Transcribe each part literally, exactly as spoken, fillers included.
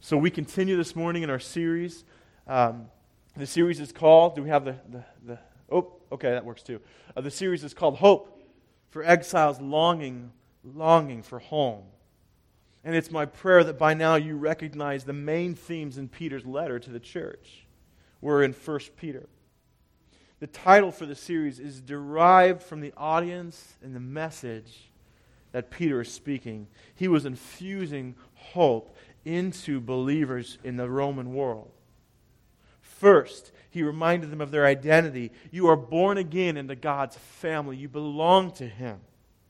So we continue this morning in our series. Um, the series is called, do we have the, the, the oh, okay, that works too. Uh, the series is called Hope for Exiles Longing, Longing for Home. And it's my prayer that by now you recognize the main themes in Peter's letter to the church. We're in First Peter. The title for the series is derived from the audience and the message that Peter is speaking. He was infusing hope into believers in the Roman world. First, he reminded them of their identity. You are born again into God's family. You belong to Him.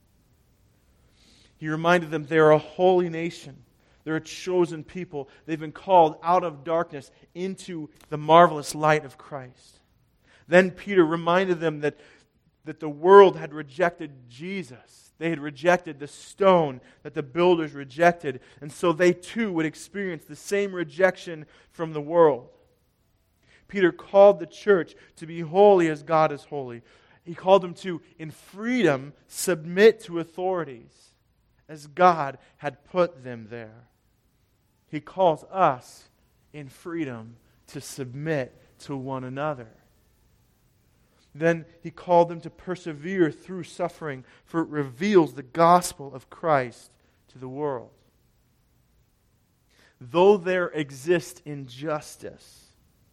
He reminded them they are a holy nation. They're a chosen people. They've been called out of darkness into the marvelous light of Christ. Then Peter reminded them that, that the world had rejected Jesus. They had rejected the stone that the builders rejected. And so they too would experience the same rejection from the world. Peter called the church to be holy as God is holy. He called them to, in freedom, submit to authorities as God had put them there. He calls us in freedom to submit to one another. Then he called them to persevere through suffering, for it reveals the gospel of Christ to the world. Though there exists injustice,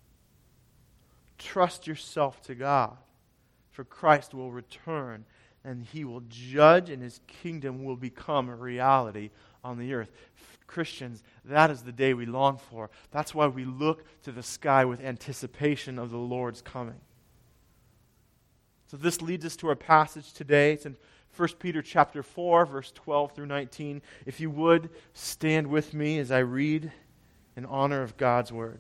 trust yourself to God, for Christ will return and He will judge and His kingdom will become a reality on the earth. Christians, that is the day we long for. That's why we look to the sky with anticipation of the Lord's coming. So this leads us to our passage today. It's in First Peter chapter four, verse twelve through nineteen. If you would, stand with me as I read in honor of God's word.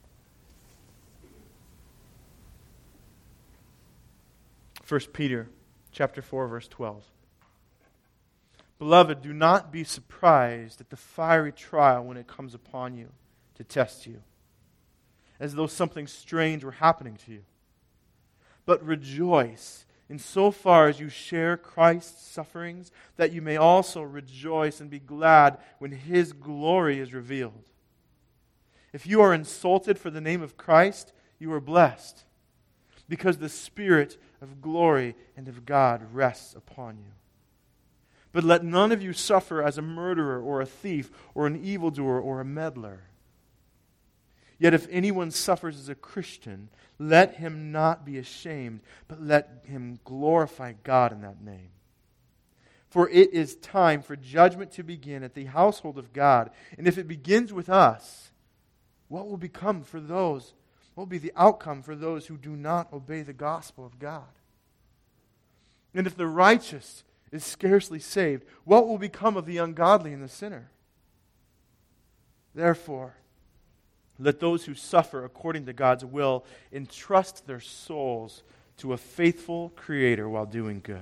First Peter chapter four, verse twelve. Beloved, do not be surprised at the fiery trial when it comes upon you to test you, as though something strange were happening to you. But rejoice insofar as you share Christ's sufferings, that you may also rejoice and be glad when His glory is revealed. If you are insulted for the name of Christ, you are blessed, because the Spirit of glory and of God rests upon you. But let none of you suffer as a murderer or a thief or an evildoer or a meddler. Yet if anyone suffers as a Christian, let him not be ashamed, but let him glorify God in that name. For it is time for judgment to begin at the household of God. And if it begins with us, what will become for those, what will be the outcome for those who do not obey the gospel of God? And if the righteous is scarcely saved, what will become of the ungodly and the sinner? Therefore, let those who suffer according to God's will entrust their souls to a faithful Creator while doing good.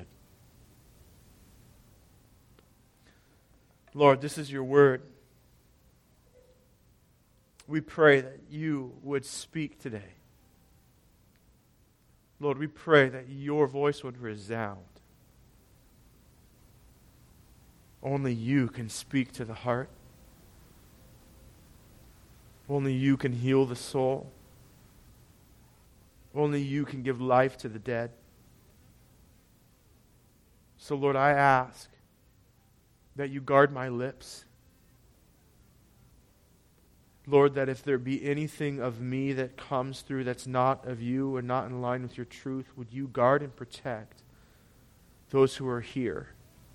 Lord, this is your word. We pray that you would speak today. Lord, we pray that your voice would resound. Only you can speak to the heart. Only you can heal the soul. Only you can give life to the dead. So, Lord, I ask that you guard my lips. Lord, that if there be anything of me that comes through that's not of you and not in line with your truth, would you guard and protect those who are here.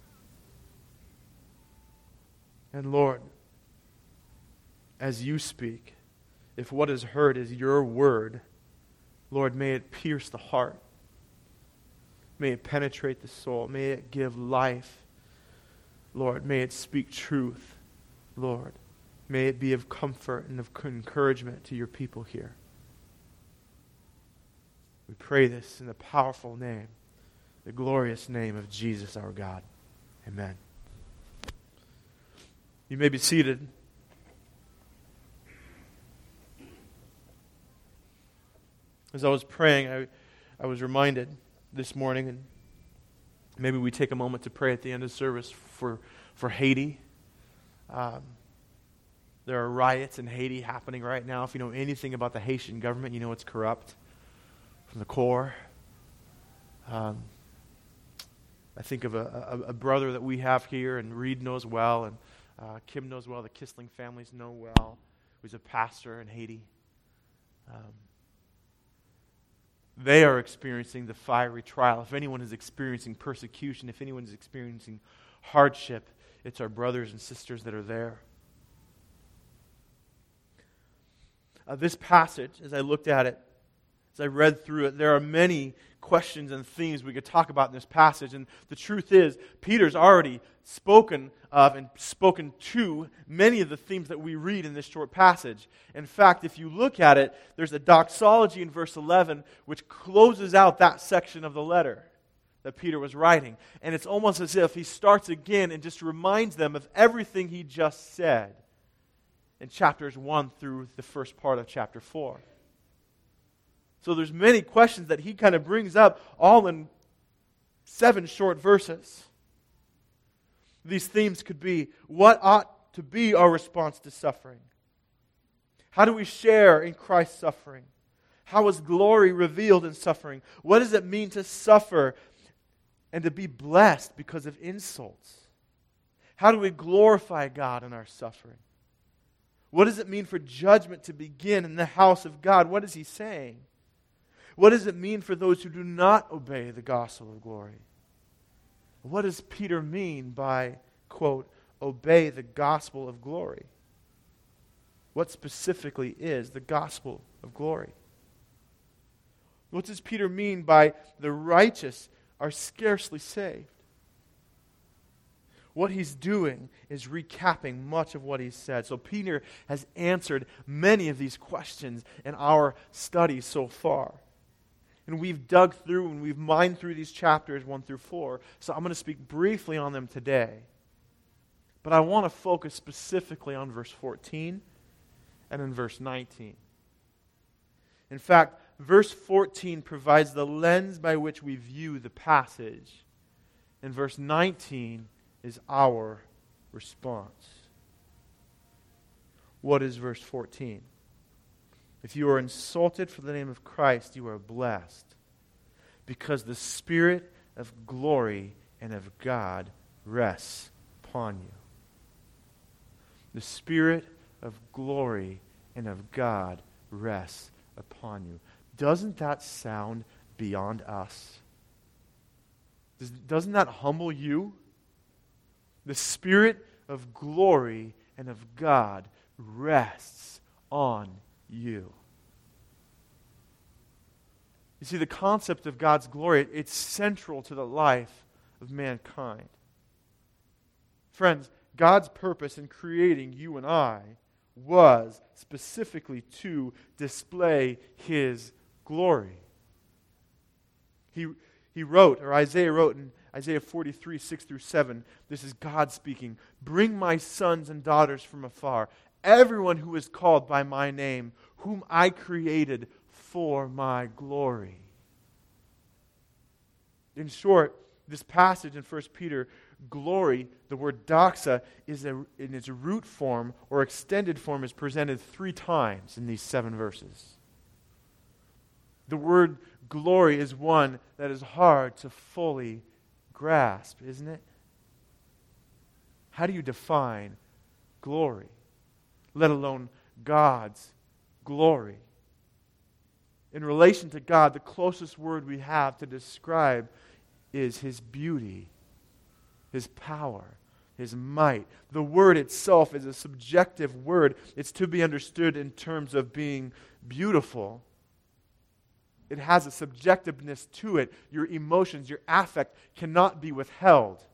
And Lord, as you speak, if what is heard is your word, Lord, may it pierce the heart. May it penetrate the soul. May it give life. Lord, may it speak truth. Lord, may it be of comfort and of encouragement to your people here. We pray this in the powerful name, the glorious name of Jesus our God. Amen. You may be seated. As I was praying, I, I was reminded this morning, and maybe we take a moment to pray at the end of service for, for Haiti. Um, There are riots in Haiti happening right now. If you know anything about the Haitian government, you know it's corrupt from the core. Um, I think of a, a, a brother that we have here, and Reed knows well, and uh, Kim knows well, the Kissling families know well, who's a pastor in Haiti. Um, they are experiencing the fiery trial. If anyone is experiencing persecution, if anyone is experiencing hardship, it's our brothers and sisters that are there. Uh, this passage, as I looked at it, as I read through it, there are many questions and themes we could talk about in this passage. And the truth is, Peter's already spoken of and spoken to many of the themes that we read in this short passage. In fact, if you look at it, there's a doxology in verse eleven which closes out that section of the letter that Peter was writing. And it's almost as if he starts again and just reminds them of everything he just said in chapters one through the first part of chapter four. So there's many questions that he kind of brings up, all in seven short verses. These themes could be, what ought to be our response to suffering? How do we share in Christ's suffering? How is glory revealed in suffering? What does it mean to suffer and to be blessed because of insults? How do we glorify God in our suffering? What does it mean for judgment to begin in the house of God? What is he saying? What does it mean for those who do not obey the gospel of glory? What does Peter mean by, quote, obey the gospel of glory? What specifically is the gospel of glory? What does Peter mean by the righteous are scarcely saved? What he's doing is recapping much of what he's said. So Peter has answered many of these questions in our study so far. And we've dug through and we've mined through these chapters one through four. So I'm going to speak briefly on them today. But I want to focus specifically on verse fourteen and in verse nineteen. In fact, verse fourteen provides the lens by which we view the passage. And verse nineteen is our response. What is verse fourteen? If you are insulted for the name of Christ, you are blessed, because the Spirit of glory and of God rests upon you. The Spirit of glory and of God rests upon you. Doesn't that sound beyond us? Does, doesn't that humble you? The Spirit of glory and of God rests on you. You see, the concept of God's glory, it's central to the life of mankind. Friends, God's purpose in creating you and I was specifically to display His glory. He, he wrote, or Isaiah wrote in Isaiah forty-three, six through seven, this is God speaking, "Bring my sons and daughters from afar, everyone who is called by my name, whom I created for my glory." In short, this passage in First Peter, glory, the word doxa, is a, in its root form or extended form is presented three times in these seven verses. The word glory is one that is hard to fully grasp, isn't it? How do you define glory, let alone God's glory? In relation to God, the closest word we have to describe is His beauty, His power, His might. The word itself is a subjective word. It's to be understood in terms of being beautiful. It has a subjectiveness to it. Your emotions, your affect cannot be withheld.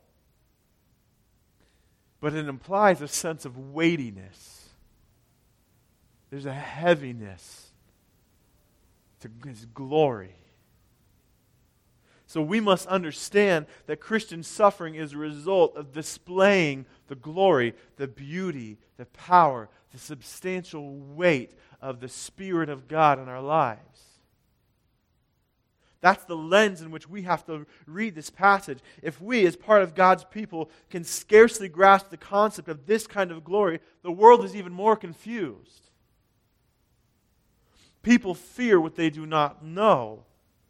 But it implies a sense of weightiness. There's a heaviness to His glory. So we must understand that Christian suffering is a result of displaying the glory, the beauty, the power, the substantial weight of the Spirit of God in our lives. That's the lens in which we have to read this passage. If we, as part of God's people, can scarcely grasp the concept of this kind of glory, the world is even more confused. People fear what they do not know.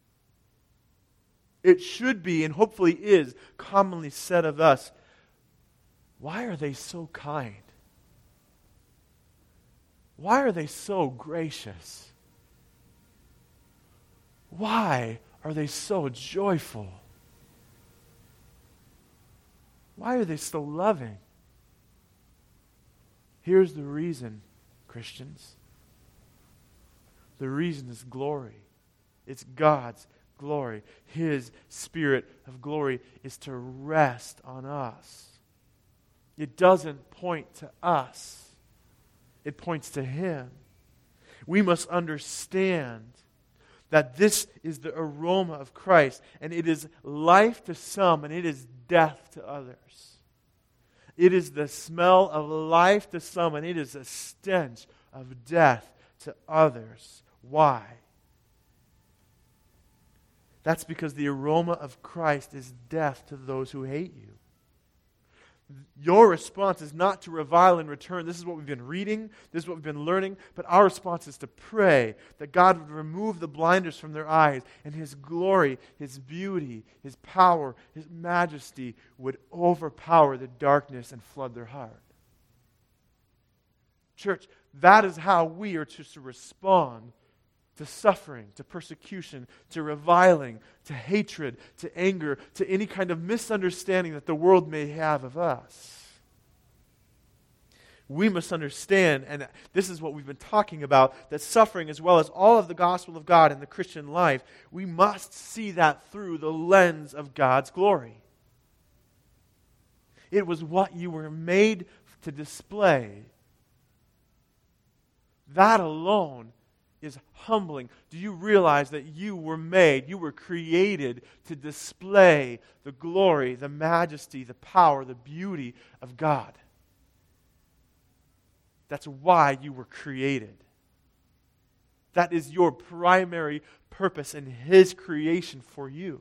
It should be, and hopefully is, commonly said of us, why are they so kind? Why are they so gracious? Why are they so joyful? Why are they so loving? Here's the reason, Christians. The reason is glory. It's God's glory. His Spirit of glory is to rest on us. It doesn't point to us. It points to Him. We must understand that this is the aroma of Christ, and it is life to some, and it is death to others. It is the smell of life to some, and it is a stench of death to others. Why? That's because the aroma of Christ is death to those who hate you. Your response is not to revile in return. This is what we've been reading. This is what we've been learning. But our response is to pray that God would remove the blinders from their eyes and His glory, His beauty, His power, His majesty would overpower the darkness and flood their heart. Church, that is how we are to respond to suffering, to persecution, to reviling, to hatred, to anger, to any kind of misunderstanding that the world may have of us. We must understand, and this is what we've been talking about, that suffering as well as all of the gospel of God in the Christian life, we must see that through the lens of God's glory. It was what you were made to display. That alone is humbling. Do you realize that you were made, you were created to display the glory, the majesty, the power, the beauty of God? That's why you were created. That is your primary purpose in His creation for you.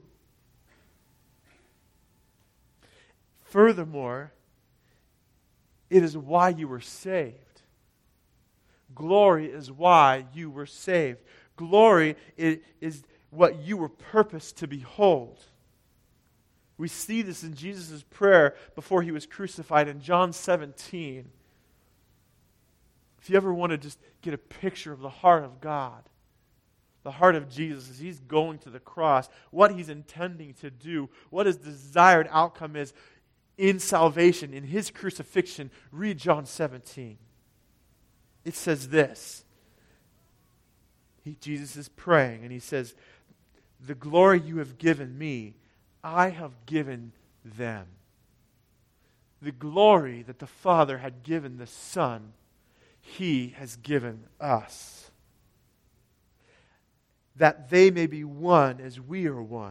Furthermore, it is why you were saved. Glory is why you were saved. Glory is, is what you were purposed to behold. We see this in Jesus' prayer before He was crucified in John seventeen. If you ever want to just get a picture of the heart of God, the heart of Jesus as He's going to the cross, what He's intending to do, what His desired outcome is in salvation, in His crucifixion, read John seventeen. It says this. He, Jesus is praying and He says, "The glory you have given me, I have given them." The glory that the Father had given the Son, He has given us. That they may be one as we are one.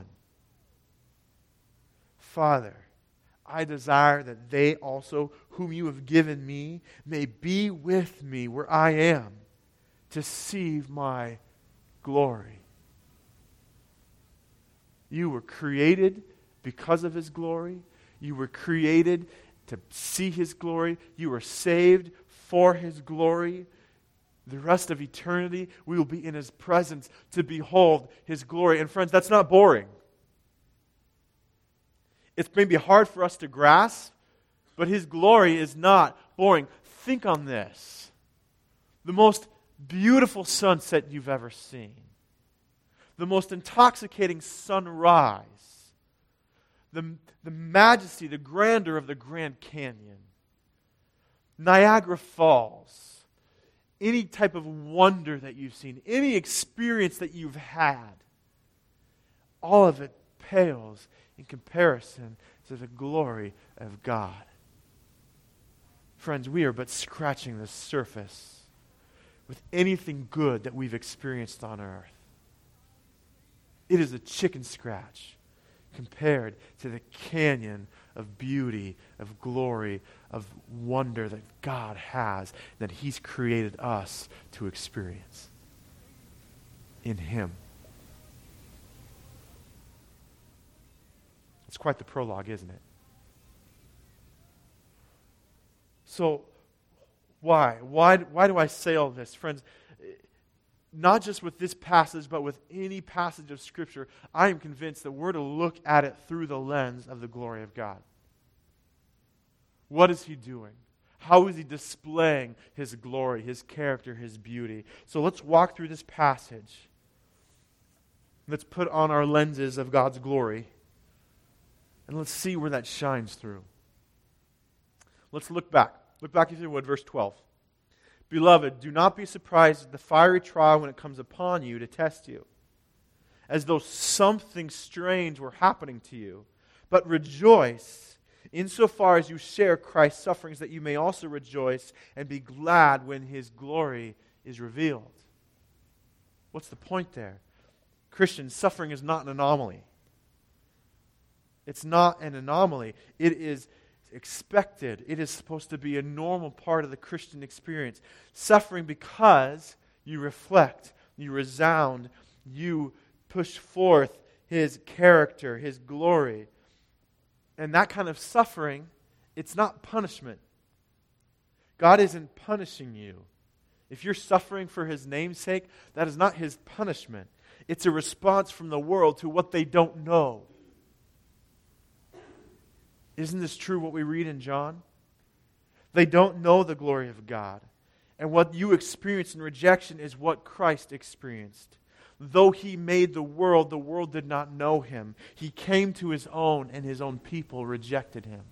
Father, I desire that they also, whom you have given me, may be with me where I am, to see my glory. You were created because of His glory. You were created to see His glory. You were saved for His glory. The rest of eternity, we will be in His presence to behold His glory. And friends, that's not boring. It's maybe hard for us to grasp, but His glory is not boring. Think on this. The most beautiful sunset you've ever seen. The most intoxicating sunrise. The, the majesty, the grandeur of the Grand Canyon. Niagara Falls. Any type of wonder that you've seen. Any experience that you've had. All of it pales in comparison to the glory of God. Friends, we are but scratching the surface with anything good that we've experienced on earth. It is a chicken scratch compared to the canyon of beauty, of glory, of wonder that God has, that He's created us to experience in Him. It's quite the prologue, isn't it? So, why? Why, why do I say all this? Friends, not just with this passage, but with any passage of Scripture, I am convinced that we're to look at it through the lens of the glory of God. What is He doing? How is He displaying His glory, His character, His beauty? So let's walk through this passage. Let's put on our lenses of God's glory, and let's see where that shines through. Let's look back. Look back, if you would, verse twelve. Beloved, do not be surprised at the fiery trial when it comes upon you to test you, as though something strange were happening to you. But rejoice insofar as you share Christ's sufferings, that you may also rejoice and be glad when His glory is revealed. What's the point there? Christians, suffering is not an anomaly. It's not an anomaly. It is expected. It is supposed to be a normal part of the Christian experience. Suffering because you reflect, you resound, you push forth His character, His glory. And that kind of suffering, it's not punishment. God isn't punishing you. If you're suffering for His name's sake, that is not His punishment. It's a response from the world to what they don't know. Isn't this true what we read in John? They don't know the glory of God. And what you experience in rejection is what Christ experienced. Though He made the world, the world did not know Him. He came to His own, and His own people rejected Him.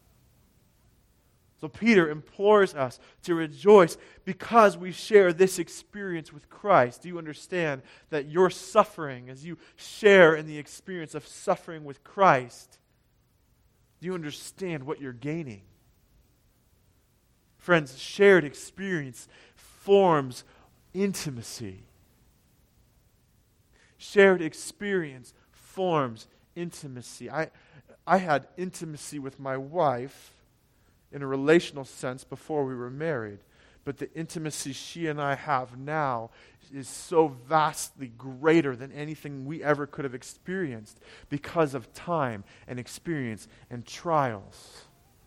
So Peter implores us to rejoice because we share this experience with Christ. Do you understand that your suffering, as you share in the experience of suffering with Christ, do you understand what you're gaining? Friends, shared experience forms intimacy. Shared experience forms intimacy. I, I had intimacy with my wife in a relational sense before we were married, but the intimacy she and I have now is so vastly greater than anything we ever could have experienced because of time and experience and trials.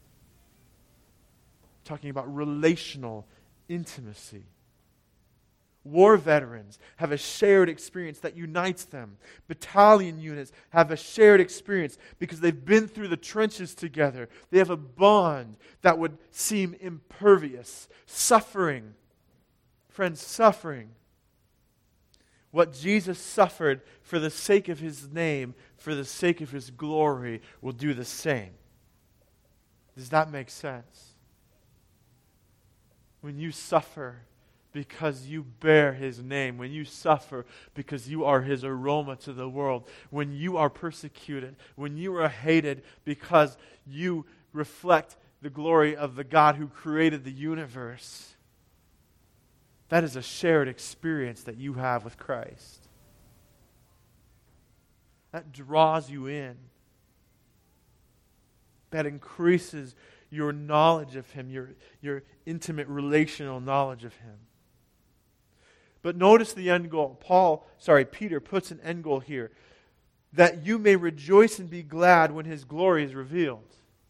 Talking about relational intimacy. War veterans have a shared experience that unites them. Battalion units have a shared experience because they've been through the trenches together. They have a bond that would seem impervious. Suffering. Friends, suffering. What Jesus suffered for the sake of His name, for the sake of His glory, will do the same. Does that make sense? When you suffer because you bear His name, when you suffer because you are His aroma to the world, when you are persecuted, when you are hated because you reflect the glory of the God who created the universe, that is a shared experience that you have with Christ. That draws you in. That increases your knowledge of Him, your, your intimate relational knowledge of Him. But notice the end goal. Paul, sorry, Peter puts an end goal here. That you may rejoice and be glad when His glory is revealed.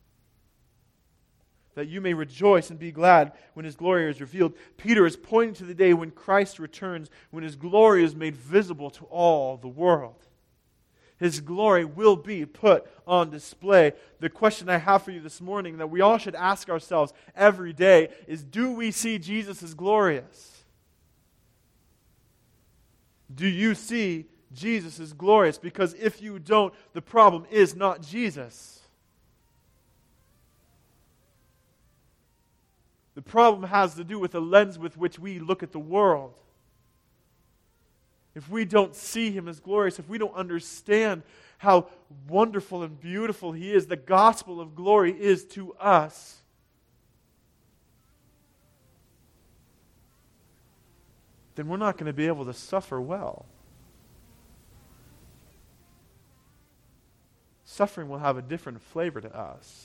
That you may rejoice and be glad when His glory is revealed. Peter is pointing to the day when Christ returns, when His glory is made visible to all the world. His glory will be put on display. The question I have for you this morning that we all should ask ourselves every day is, do we see Jesus as glorious? Do you see Jesus as glorious? Because if you don't, the problem is not Jesus. The problem has to do with the lens with which we look at the world. If we don't see Him as glorious, if we don't understand how wonderful and beautiful He is, the gospel of glory is to us, then we're not going to be able to suffer well. Suffering will have a different flavor to us.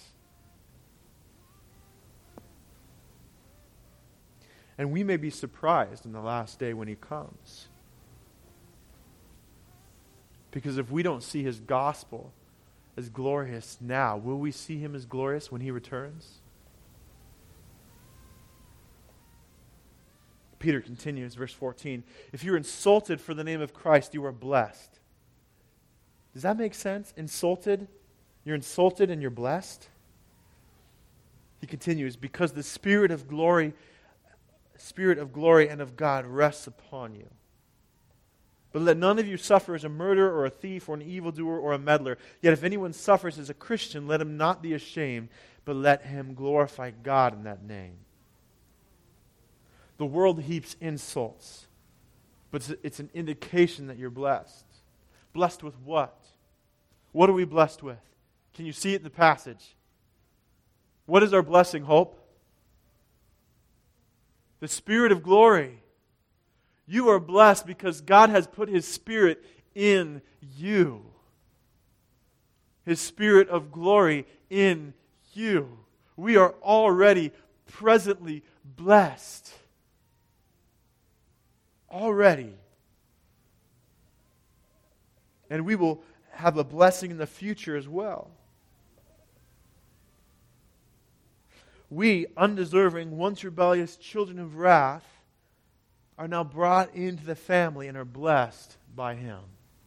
And we may be surprised in the last day when He comes. Because if we don't see His gospel as glorious now. Will we see him as glorious when he returns? Peter continues, verse fourteen. If you're insulted for the name of Christ, you are blessed. Does that make sense? Insulted? You're insulted and you're blessed? He continues, because the Spirit of glory, Spirit of glory and of God rests upon you. But let none of you suffer as a murderer or a thief or an evildoer or a meddler. Yet if anyone suffers as a Christian, let him not be ashamed, but let him glorify God in that name. The world heaps insults, but it's an indication that you're blessed. Blessed with what? What are we blessed with? Can you see it in the passage? What is our blessing, Hope? The Spirit of glory. You are blessed because God has put His Spirit in you. His Spirit of glory in you. We are already presently blessed. Already. And we will have a blessing in the future as well. We, undeserving, once rebellious children of wrath, are now brought into the family and are blessed by Him.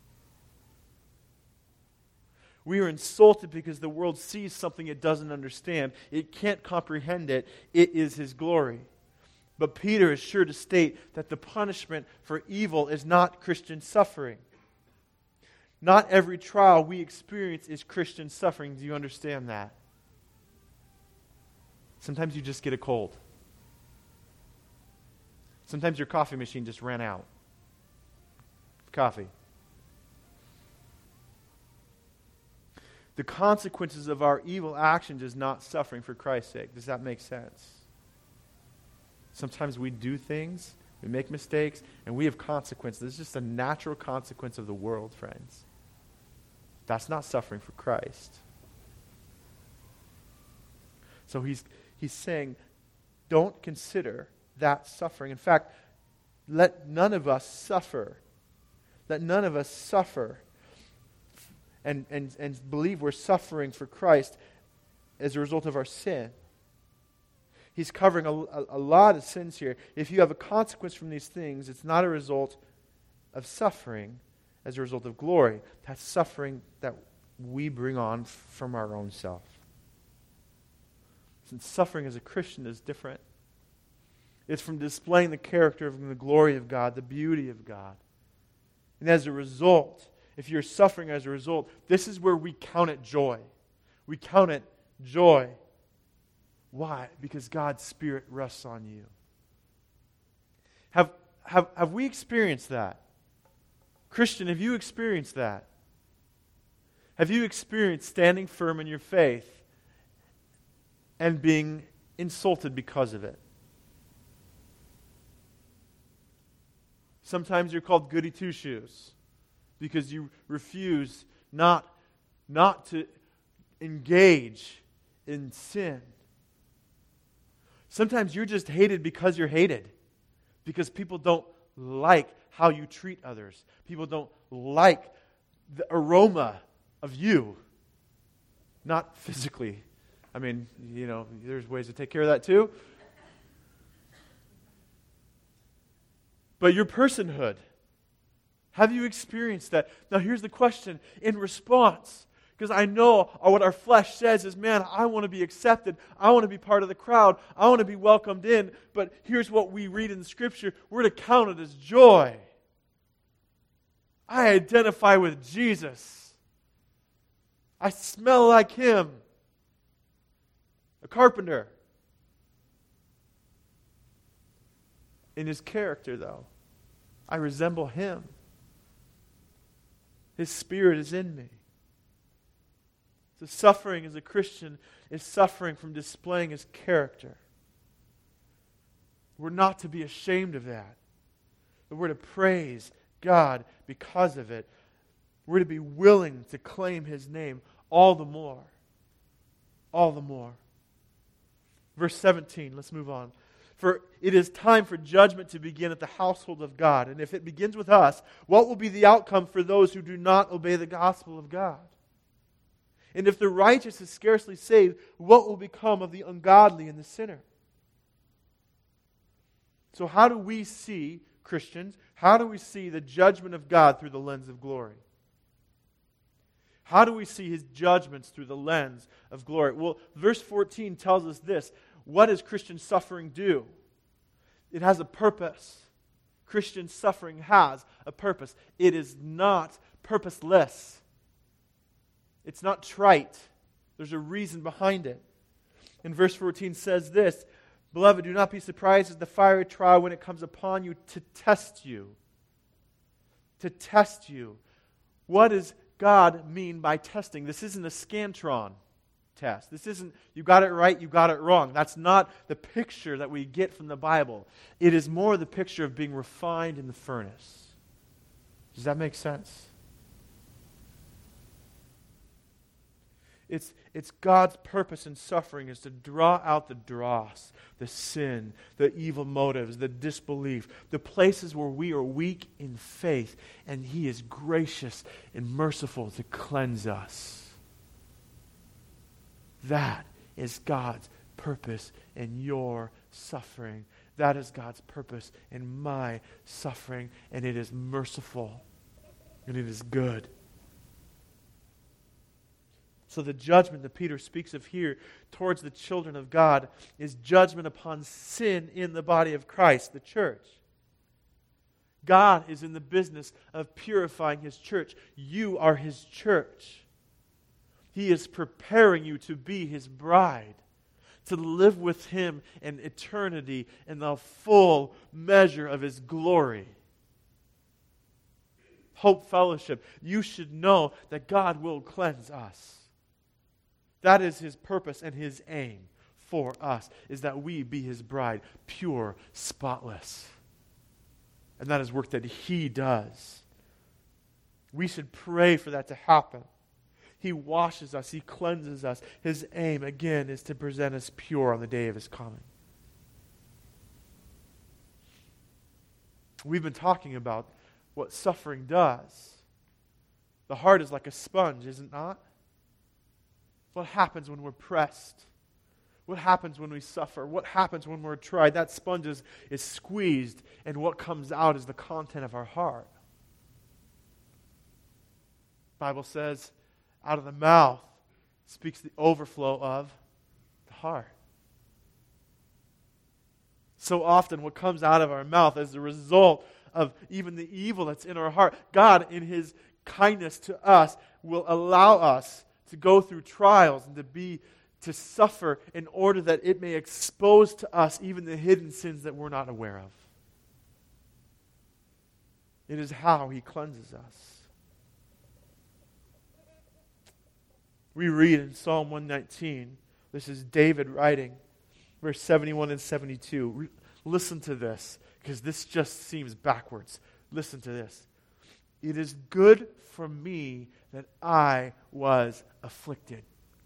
We are insulted because the world sees something it doesn't understand. It can't comprehend it. It is His glory. But Peter is sure to state that the punishment for evil is not Christian suffering. Not every trial we experience is Christian suffering. Do you understand that? Sometimes you just get a cold. Sometimes your coffee machine just ran out. Coffee. The consequences of our evil actions is not suffering for Christ's sake. Does that make sense? Sometimes we do things, we make mistakes, and we have consequences. This is just a natural consequence of the world, friends. That's not suffering for Christ. So he's he's saying, don't consider that suffering. In fact, let none of us suffer. Let none of us suffer and, and, and believe we're suffering for Christ as a result of our sin. He's covering a, a, a lot of sins here. If you have a consequence from these things, it's not a result of suffering as a result of glory. That's suffering that we bring on from our own self. Since suffering as a Christian is different. It's from displaying the character of the glory of God, the beauty of God. And as a result, if you're suffering as a result, this is where we count it joy. We count it joy. Why? Because God's Spirit rests on you. Have, have, have we experienced that? Christian, have you experienced that? Have you experienced standing firm in your faith and being insulted because of it? Sometimes you're called goody two-shoes because you refuse not, not to engage in sin. Sometimes you're just hated because you're hated. Because people don't like how you treat others. People don't like the aroma of you. Not physically. I mean, you know, there's ways to take care of that too. But your personhood. Have you experienced that? Now here's the question. In response, because I know what our flesh says is, man, I want to be accepted. I want to be part of the crowd. I want to be welcomed in. But here's what we read in Scripture. We're to count it as joy. I identify with Jesus. I smell like Him. A carpenter. In His character, though, I resemble Him. His Spirit is in me. So suffering as a Christian is suffering from displaying His character. We're not to be ashamed of that. But we're to praise God because of it. We're to be willing to claim His name all the more. All the more. Verse seventeen, let's move on. For it is time for judgment to begin at the household of God. And if it begins with us, what will be the outcome for those who do not obey the gospel of God? And if the righteous is scarcely saved, what will become of the ungodly and the sinner? So how do we see, Christians, how do we see the judgment of God through the lens of glory? How do we see His judgments through the lens of glory? Well, verse fourteen tells us this. What does Christian suffering do? It has a purpose. Christian suffering has a purpose. It is not purposeless. It's not trite. There's a reason behind it. And verse fourteen says this, Beloved, do not be surprised at the fiery trial when it comes upon you to test you. To test you. What does God mean by testing? This isn't a Scantron test. This isn't, you got it right, you got it wrong. That's not the picture that we get from the Bible. It is more the picture of being refined in the furnace. Does that make sense? It's, it's God's purpose in suffering is to draw out the dross, the sin, the evil motives, the disbelief, the places where we are weak in faith, and He is gracious and merciful to cleanse us. That is God's purpose in your suffering. That is God's purpose in my suffering, and it is merciful, and it is good. So the judgment that Peter speaks of here towards the children of God is judgment upon sin in the body of Christ, the church. God is in the business of purifying His church. You are His church. He is preparing you to be His bride, to live with Him in eternity in the full measure of His glory. Hope Fellowship, you should know that God will cleanse us. That is His purpose and His aim for us, is that we be His bride, pure, spotless. And that is work that He does. We should pray for that to happen. He washes us. He cleanses us. His aim, again, is to present us pure on the day of His coming. We've been talking about what suffering does. The heart is like a sponge, is it not? What happens when we're pressed? What happens when we suffer? What happens when we're tried? That sponge is, is squeezed, and what comes out is the content of our heart. The Bible says, out of the mouth speaks the overflow of the heart. So often what comes out of our mouth as a result of even the evil that's in our heart, God in His kindness to us will allow us to go through trials and to be to suffer in order that it may expose to us even the hidden sins that we're not aware of. It is how He cleanses us. We read in Psalm one nineteen, this is David writing, verse seventy-one and seventy-two. Re- listen to this, because this just seems backwards. Listen to this. It is good for me that I was afflicted.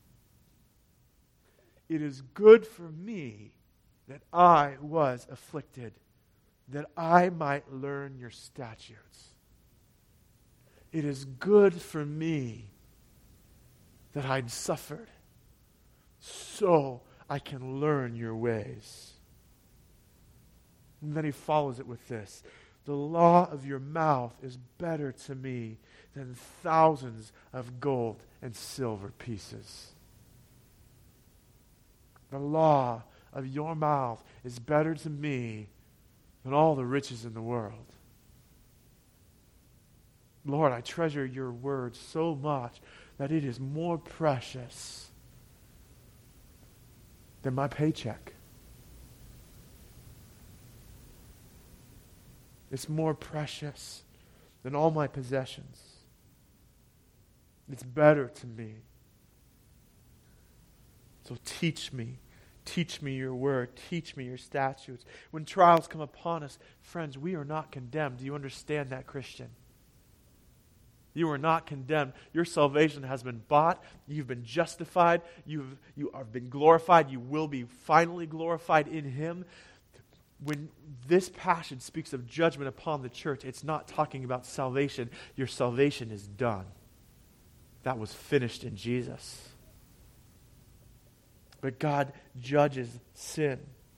It is good for me that I was afflicted, that I might learn your statutes. It is good for me that I'd suffered, so I can learn your ways. And then he follows it with this. The law of your mouth is better to me than thousands of gold and silver pieces. The law of your mouth is better to me than all the riches in the world. Lord, I treasure your word so much that it is more precious than my paycheck. It's more precious than all my possessions. It's better to me. So teach me. Teach me your word. Teach me your statutes. When trials come upon us, friends, we are not condemned. Do you understand that, Christian? You are not condemned. Your salvation has been bought. You've been justified. You've, you have been glorified. You will be finally glorified in Him. When this passage speaks of judgment upon the church, it's not talking about salvation. Your salvation is done. that was finished in Jesus. But God judges sin.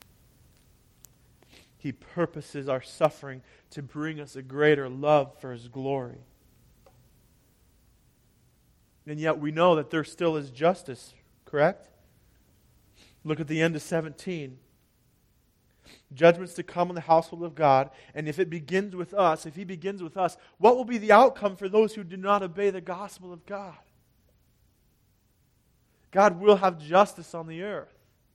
He purposes our suffering to bring us a greater love for His glory. And yet we know that there still is justice, correct? Look at the end of seventeen. Judgments to come on the household of God, and if it begins with us, if He begins with us, what will be the outcome for those who do not obey the gospel of God? God will have justice on the earth.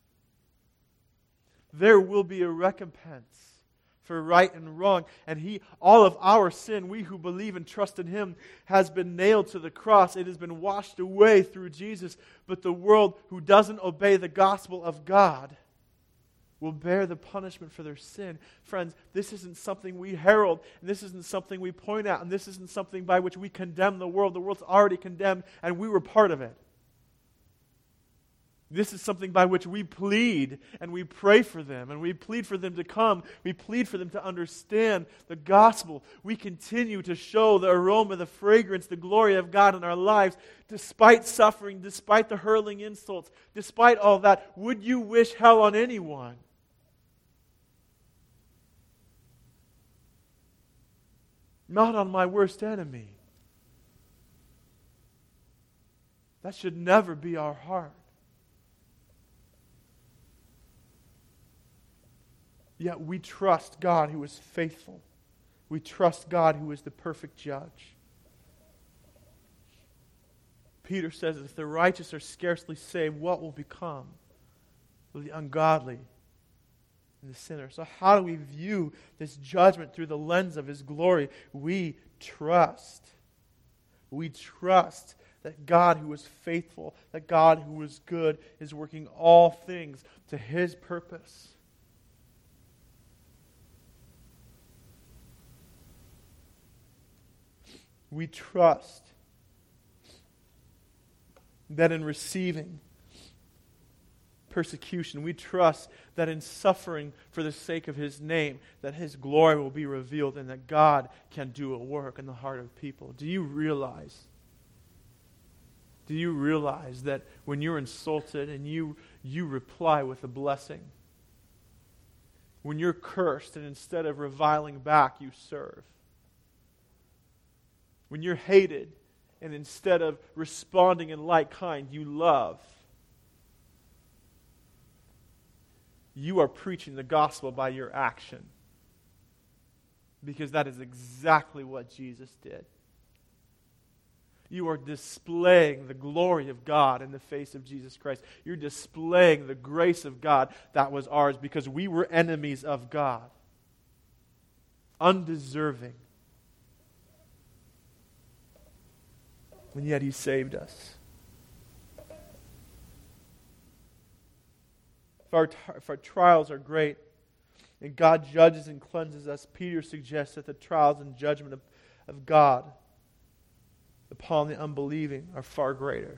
There will be a recompense for right and wrong, and He, all of our sin, we who believe and trust in Him, has been nailed to the cross. It has been washed away through Jesus, but the world who doesn't obey the gospel of God will bear the punishment for their sin. Friends, this isn't something we herald, and this isn't something we point out, and this isn't something by which we condemn the world. The world's already condemned, and we were part of it. This is something by which we plead, and we pray for them, and we plead for them to come. We plead for them to understand the gospel. We continue to show the aroma, the fragrance, the glory of God in our lives, despite suffering, despite the hurling insults, despite all that. Would you wish hell on anyone? Not on my worst enemy. That should never be our heart. Yet we trust God who is faithful. We trust God who is the perfect judge. Peter says, if the righteous are scarcely saved, what will become of the ungodly and the sinner? So how do we view this judgment through the lens of His glory? We trust. We trust that God who is faithful, that God who is good, is working all things to His purpose. We trust that in receiving persecution, we trust that in suffering for the sake of His name, that His glory will be revealed and that God can do a work in the heart of people. Do you realize? Do you realize that when you're insulted and you, you reply with a blessing? When you're cursed and instead of reviling back, you serve? When you're hated, and instead of responding in like kind, you love. You are preaching the gospel by your action. Because that is exactly what Jesus did. You are displaying the glory of God in the face of Jesus Christ. You're displaying the grace of God that was ours because we were enemies of God. Undeserving. And yet He saved us. If our, if our trials are great and God judges and cleanses us, Peter suggests that the trials and judgment of, of God upon the unbelieving are far greater.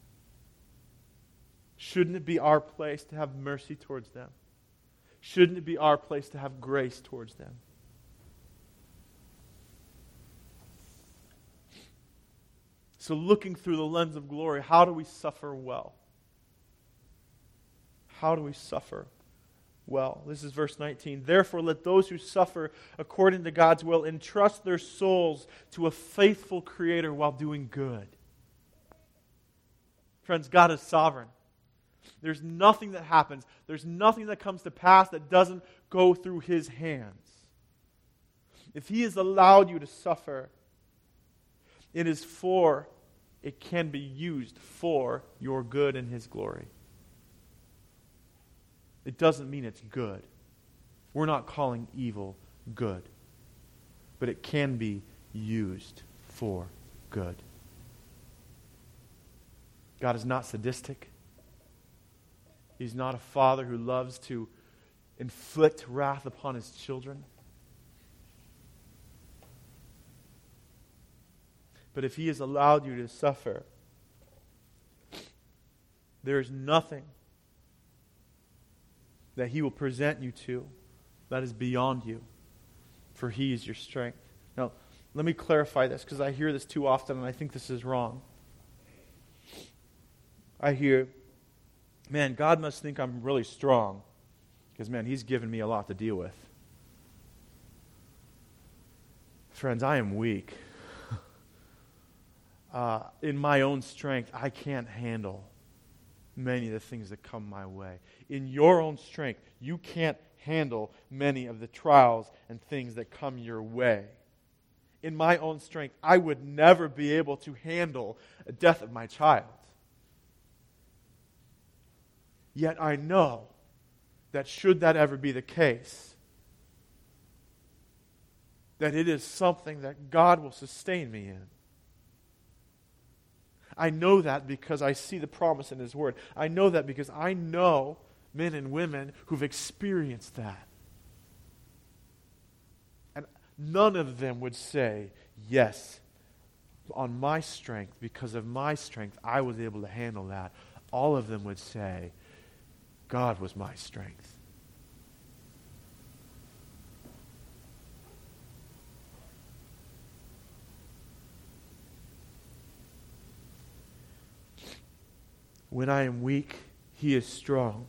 Shouldn't it be our place to have mercy towards them? Shouldn't it be our place to have grace towards them? So looking through the lens of glory, how do we suffer well? How do we suffer well? This is verse nineteen. Therefore, let those who suffer according to God's will entrust their souls to a faithful Creator while doing good. Friends, God is sovereign. There's nothing that happens, there's nothing that comes to pass that doesn't go through His hands. If He has allowed you to suffer, it is for, it can be used for your good and His glory. It doesn't mean it's good. We're not calling evil good. But it can be used for good. God is not sadistic. He's not a father who loves to inflict wrath upon His children. But if He has allowed you to suffer, there is nothing that He will present you to that is beyond you, for He is your strength. Now, let me clarify this, because I hear this too often and I think this is wrong. I hear, man, God must think I'm really strong because, man, He's given me a lot to deal with. Friends, I am weak. uh, in my own strength, I can't handle many of the things that come my way. In your own strength, you can't handle many of the trials and things that come your way. In my own strength, I would never be able to handle the death of my child. Yet I know that should that ever be the case, that it is something that God will sustain me in. I know that because I see the promise in His Word. I know that because I know men and women who've experienced that. And none of them would say, yes, on my strength, because of my strength, I was able to handle that. All of them would say, God was my strength. When I am weak, He is strong.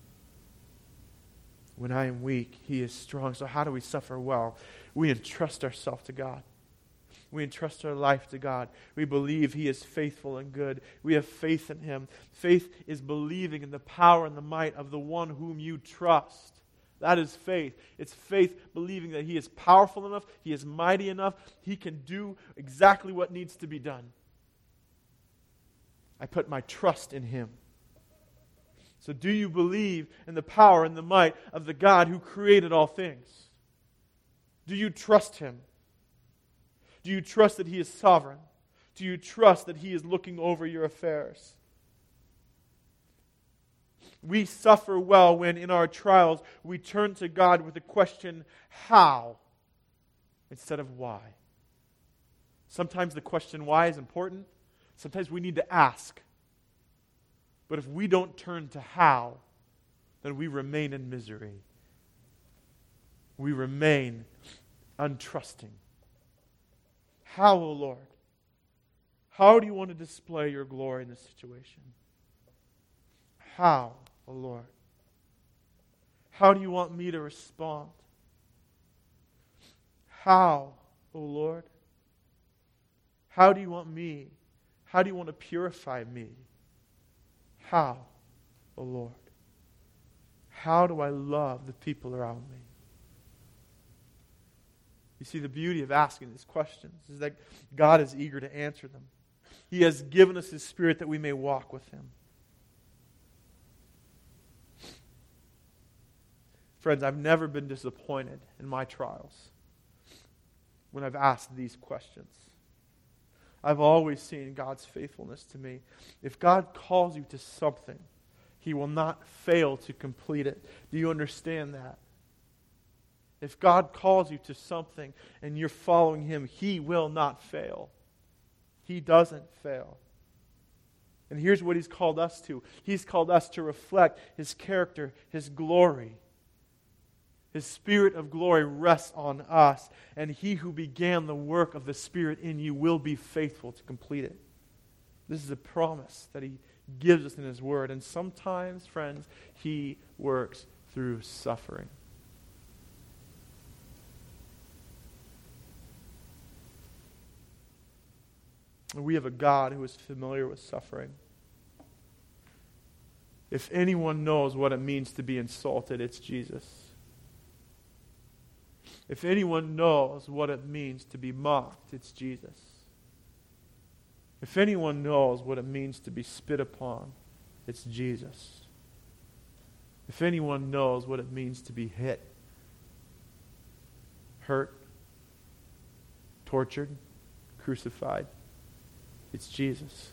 When I am weak, He is strong. So how do we suffer well? We entrust ourselves to God. We entrust our life to God. We believe He is faithful and good. We have faith in Him. Faith is believing in the power and the might of the one whom you trust. That is faith. It's faith believing that He is powerful enough, He is mighty enough, He can do exactly what needs to be done. I put my trust in Him. So do you believe in the power and the might of the God who created all things? Do you trust Him? Do you trust that He is sovereign? Do you trust that He is looking over your affairs? We suffer well when in our trials we turn to God with the question, how? Instead of why. Sometimes the question why is important. Sometimes we need to ask. But if we don't turn to how, then we remain in misery. We remain untrusting. How, O Lord? How do you want to display your glory in this situation? How, O Lord? How do you want me to respond? How, O Lord? How do you want me? How do you want to purify me? How, O Lord? How do I love the people around me? You see, the beauty of asking these questions is that God is eager to answer them. He has given us His Spirit that we may walk with Him. Friends, I've never been disappointed in my trials when I've asked these questions. I've always seen God's faithfulness to me. If God calls you to something, He will not fail to complete it. Do you understand that? If God calls you to something and you're following Him, He will not fail. He doesn't fail. And here's what He's called us to. He's called us to reflect His character, His glory. His Spirit of glory rests on us, and He who began the work of the Spirit in you will be faithful to complete it. This is a promise that He gives us in His Word, and sometimes, friends, He works through suffering. We have a God who is familiar with suffering. If anyone knows what it means to be insulted, it's Jesus. If anyone knows what it means to be mocked, it's Jesus. If anyone knows what it means to be spit upon, it's Jesus. If anyone knows what it means to be hit, hurt, tortured, crucified, it's Jesus.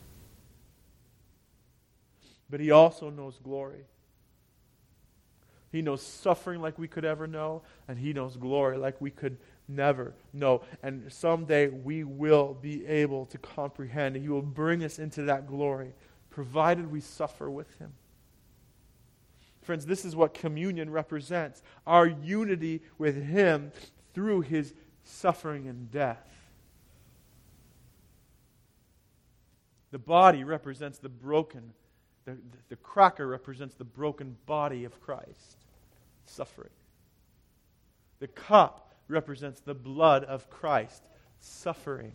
But He also knows glory. He knows suffering like we could ever know, and He knows glory like we could never know. And someday we will be able to comprehend. He will bring us into that glory, provided we suffer with Him. Friends, this is what communion represents. Our unity with Him through His suffering and death. The body represents the broken The, the, the cracker represents the broken body of Christ, suffering. The cup represents the blood of Christ, suffering.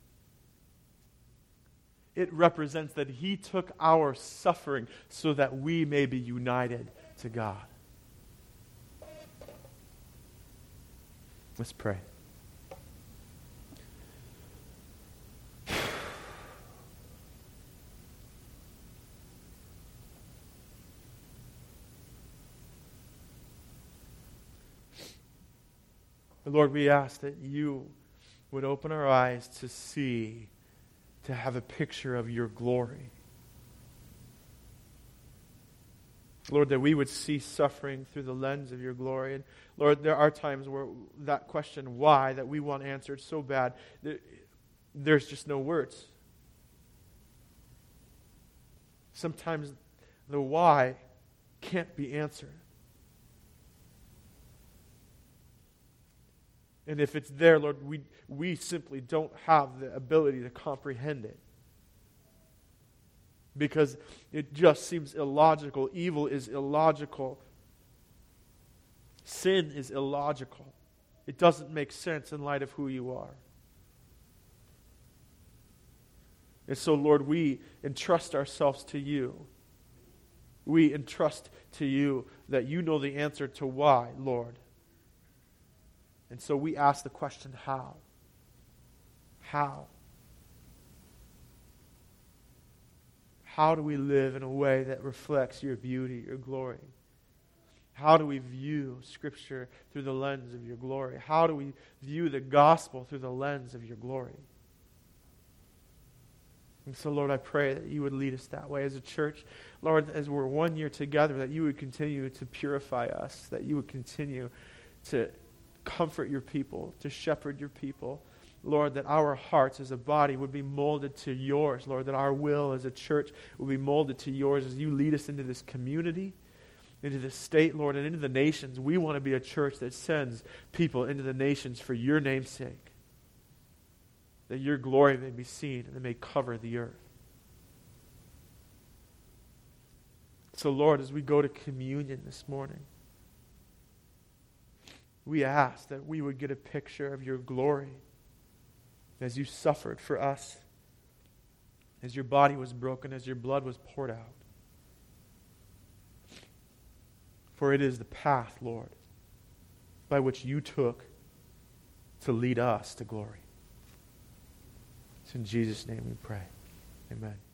It represents that He took our suffering so that we may be united to God. Let's pray. Lord, we ask that You would open our eyes to see, to have a picture of Your glory. Lord, that we would see suffering through the lens of Your glory. And Lord, there are times where that question, why, that we want answered so bad, that there's just no words. Sometimes the why can't be answered. And if it's there, Lord, we, we simply don't have the ability to comprehend it. Because it just seems illogical. Evil is illogical. Sin is illogical. It doesn't make sense in light of who You are. And so, Lord, we entrust ourselves to You. We entrust to You that You know the answer to why, Lord. And so we ask the question, how? How? How do we live in a way that reflects Your beauty, Your glory? How do we view Scripture through the lens of Your glory? How do we view the gospel through the lens of Your glory? And so, Lord, I pray that You would lead us that way as a church. Lord, as we're one year together, that You would continue to purify us, that You would continue to comfort Your people, to shepherd Your people. Lord, that our hearts as a body would be molded to Yours. Lord, that our will as a church would be molded to Yours as You lead us into this community, into this state, Lord, and into the nations. We want to be a church that sends people into the nations for Your name's sake, that Your glory may be seen and it may cover the earth. So, Lord, as we go to communion this morning, we ask that we would get a picture of Your glory as You suffered for us, as Your body was broken, as Your blood was poured out. For it is the path, Lord, by which You took to lead us to glory. It's in Jesus' name we pray. Amen.